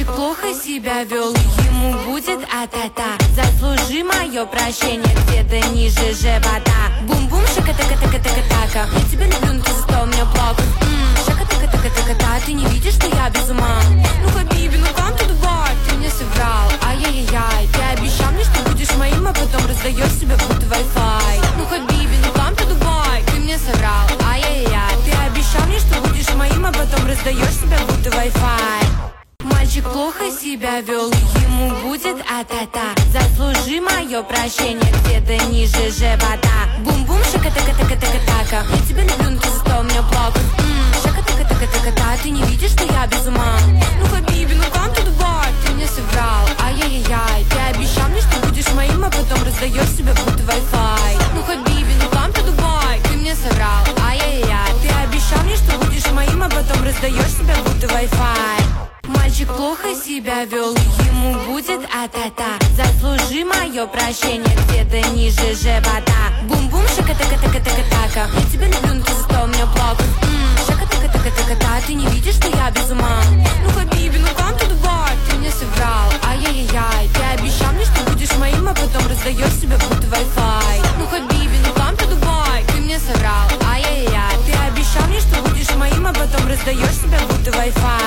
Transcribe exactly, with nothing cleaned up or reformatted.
Мальчик плохо себя вел, ему будет а-та-та. Заслужи мое прощение где-то ниже живота. Бум-бум, шака-така-така-така-така. Я тебя люблю, но ты заставил меня плакать. Ммм, шака-така-така-така-така. Ты не видишь, что я без ума? Ну, хабиби, ну come to Dubai. Ты мне соврал, ай-яй-яй. Ты обещал мне, что будешь моим, а потом раздаешь себя будто Wi-Fi. Ну, хабиби, ну come to Dubai. Ты мне соврал, ай-яй-яй. Ты обещал мне, что будешь моим, а потом раздаешь себя будто Wi-Fi. Мальчик плохо себя вел, ему будет а-та-та. Заслужи мое прощение где-то ниже живота. Бум-бум, шака-така-така-така-така. Я тебя люблю, но ты заставил меня плакать. Ммм, шака-така-така-така-така. Ты не видишь, что я без ума? Ну, хабиби, ну come to Dubai. Ты мне соврал, ай-яй-яй. Ты обещал мне, что будешь моим, а потом раздаешь себя будто Wi-Fi. Ну, хабиби, ну come to Dubai. Ты мне соврал, ай-яй-яй. Ты обещал мне, что будешь моим, а потом раздаешь себя будто Wi-Fi. Мальчик плохо себя вел, ему будет а-та-та. Заслужи мое прощение где-то ниже живота. Бум-бум, шака-така-така-така-така. Я тебя люблю, но ты заставил меня плакать. Ммм, шака-така-така-така-така. Ты не видишь, что я без ума? Ну, хабиби, ну come to Dubai. Ты мне соврал, ай-яй-яй. Ты обещал мне, что будешь моим, а потом раздаешь себя будто Wi-Fi. Ну, хабиби, ну come to Dubai. Ты мне соврал, ай-яй-яй. Ты обещал мне, что будешь моим, а потом раздаешь себя будто Wi-Fi.